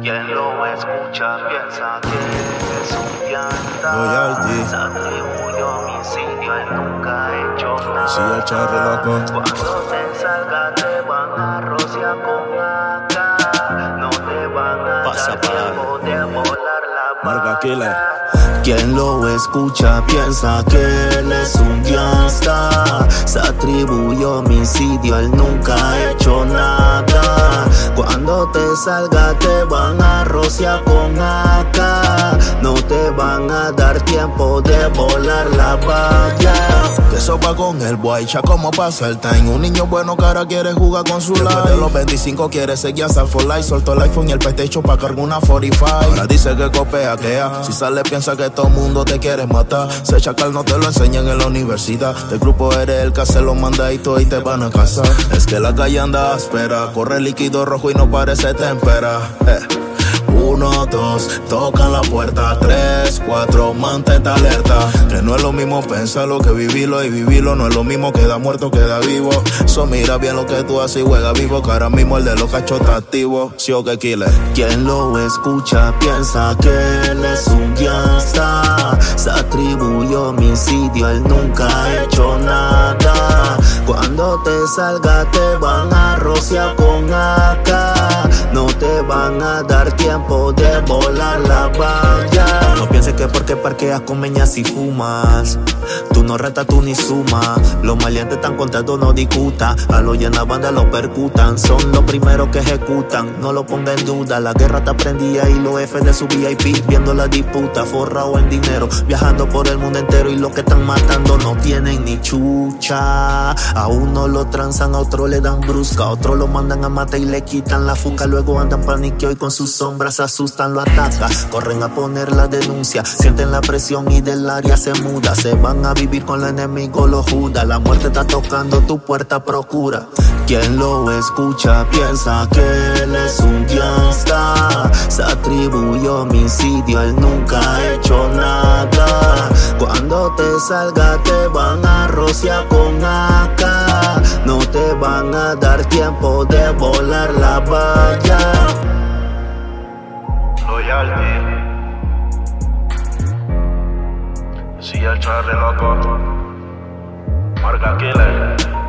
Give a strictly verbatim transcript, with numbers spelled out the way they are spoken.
Quien lo escucha piensa que es un pianta. Loyalty. Se atribuyó homicidio, él nunca ha hecho nada. Sí, el charre loco. Cuando te salga te van a rociar con A K. No te van a Pasa dar para tiempo de volar la Marca Killer. Quien lo escucha piensa que él es un gangsta. Se atribuyó homicidio, él nunca ha hecho nada. Cuando te salga te van a rociar con A K. No te van a dar tiempo de volar la valla. Que sopa con el boicha, como pasa el time. Un niño bueno que ahora quiere jugar con su life. Después de los veinticinco quiere seguir hasta for life. Soltó el iPhone y el PlayStation pa' cargar una cuarenta y cinco. Ahora dice que copia, que ya. Si sale piensa que todo mundo te quiere matar. Se chacal no te lo enseñan en la universidad. Del grupo eres el que se lo manda y todo y te van a casar. Es que la calle anda áspera. Corre líquido rojo y no parece témpera. eh. Uno, dos, toca la puerta. Tres, cuatro, mantente alerta. Que no es lo mismo pensarlo que vivirlo. Y vivirlo no es lo mismo, queda muerto, queda vivo. So mira bien lo que tú haces y juega vivo. Que ahora mismo el de los cachos está activo. Sí o que killer. Quien lo escucha piensa que él es un gangsta. Se atribuyó homicidio, él nunca ha hecho nada. Cuando te salga te van a rociar con A K. No te van a dar tiempo de volar la valla. No pienses que porque parqueas con meñas y fumas tú no retas, tú ni sumas. Los maleantes están contentos, no discutan. A los llena banda lo percutan. Son los primeros que ejecutan, no lo ponga en duda. La guerra está prendida y los F de su V I P viendo la disputa, forrado en dinero, viajando por el mundo entero. Y los que están matando no tienen ni chucha. A uno lo transan, a otro le dan brusca, a otro lo mandan a matar y le quitan la fuca. Luego andan paniqueados y con sus sombras se asustan, lo atacan. Corren a poner la denuncia, sienten la presión y del área se muda. Se van a vivir con el enemigo, los judas. La muerte está tocando tu puerta, procura. Quien lo escucha piensa que él es un gangsta. Se atribuyó homicidio, él nunca ha hecho nada. Cuando te salga te van a rociar con A K. No te van a dar tiempo de volar la valla. Loyalty. Sí, el charre loco. Marca Killer.